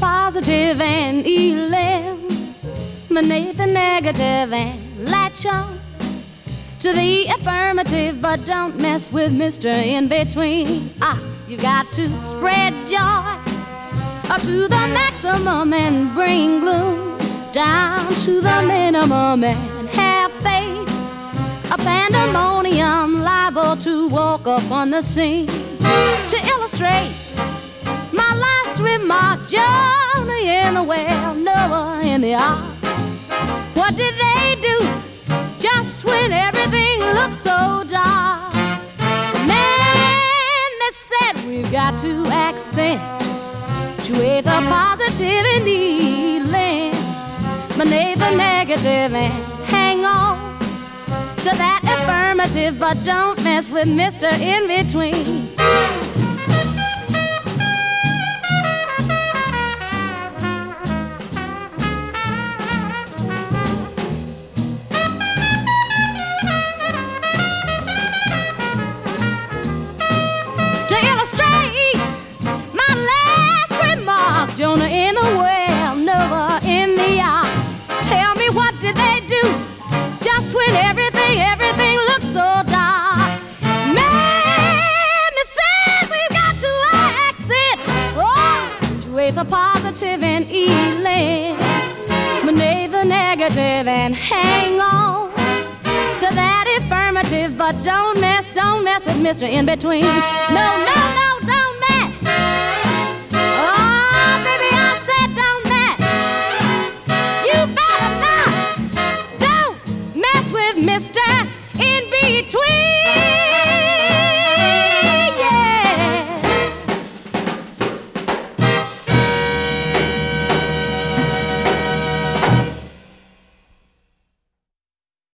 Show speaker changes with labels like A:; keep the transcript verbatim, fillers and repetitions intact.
A: positive and eliminate the negative and latch on to the affirmative, but don't mess with Mister In-Between. Ah, you got to spread joy up to the maximum and bring gloom down to the minimum and have faith. A pandemonium liable to walk up on the scene. To illustrate my last remark, Jonah in the well, Noah in the ark. What did they do just when everything looked so dark? Man, they said we've got to accentuate the positive and eliminate the negative and hang on to that affirmative, but don't mess with Mister In-Between. To illustrate my last remark, Jonah in the well, Noah in the ark. Tell me, what did they do just when everything, everything looks so dark? Man, they said we've got to accent, oh, accentuate the positive and eliminate the negative and hang on to that affirmative, but don't mess, don't mess with Mister In-Between. No, no, no, don't mess. Oh, baby, I said don't mess. You better not. Don't mess with Mister